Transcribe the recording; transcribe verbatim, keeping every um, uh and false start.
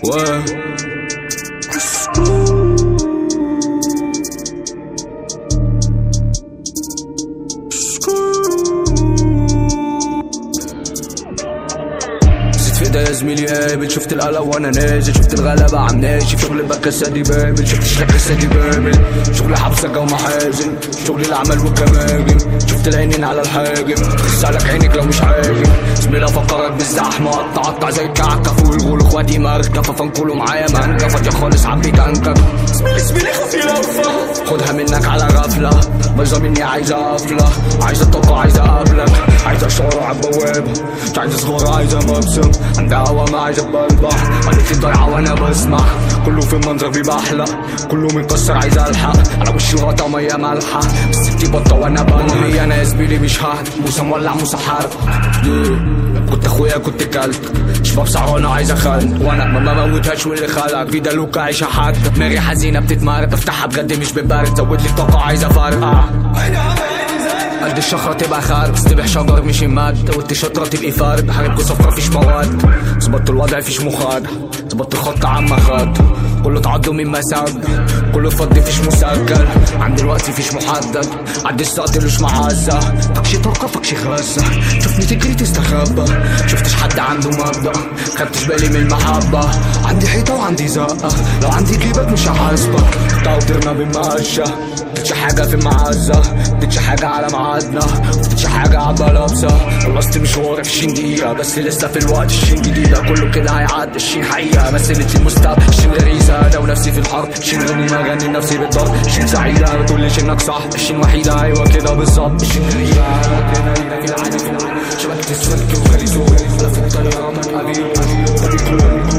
واه يا زميلي قابل، شفت القلق وانا نازل، شفت الغلبة عم ناشف، شغل بكاسة دي بابل، شفت الشكاسة دي بابل، شغل حبسك ومحازن، شغل العمل والكماجم، شفت العينين على الحاجم، تسألك عينك لو مش عاجم، زميلي افكرك بالزحمة، قطع قطع زي الكعكة والغول، اخواتي ماركة ففنكلوا معايا مانكة، فاضية خالص عبي تانكك، زميلي زميلي خد لفة، خدها منك على غفلة، بايظة مني عايزة قفلة، عايزة طاقة عايزة اقابلك، عايزة اشارة عالبوابة، مش عايزة صغيرة عايزة مبسم، عندها هوا ما عايزة بلبح، قالتلي ضايعة وانا بسمع، كله في المنظر بيبحلق، كله متكسر عايز الحق، على وشي غطا مية مالحة، ستي بطة وانا بلبح، انا يا زميلي مش ههد، موسى مولع موسى حرق، كنت اخويا كنت كلت، شباب سعرانة عايزة خلط، وانا ما بموتهاش واللي خلق، في دلوكة عايشة حد، دماغي حزينة بتتمرد، بفتحها بجد مش ببرد، زود لي طاقة عايزة فرقع، قد الشخرة تبقى خارج، استبح شجر مش ماد، قلت شطرة تبقي فارد، حاربكوا صفرة فيش مواد، ظبطت الوضع فيش مخاد، ظبطت الخط عم خد، كله تعضوا من مساد، كله فضي فيش مسجل، عند الوقت فيش محدد، عد السقط مش معزة، فكش طاقة فكش غزة، شوفني تجري تستخبى، شفتش حد عنده مبدأ، خدتش بالي من المحبة، عندي حيطة وعندي زقة، لو عندي جيبك مش هحاسبك، تعطرنا بالمقشة، مدتش حاجة في المعزة، مدتش حاجة على ميعادنا، مدتش حاجة عبالبسة، خلصت مشواري في عشرين دقيقة، بس لسه في الوقت عشرين جديدة، كله كده هيعدي عشرين حقيقة، مثلت المستقبل عشرين غريزة، أنا ونفسي في الحرب، عشرين غنيمة غني نفسي بالضرب، عشرين سعيدة بتقوليش إنك صح، عشرين وحيدة أيوة كده بالظبط، عشرين غريبة في العالم في العالم، شبكة السلك وغريزة، ولا في الطيارة ما تقابل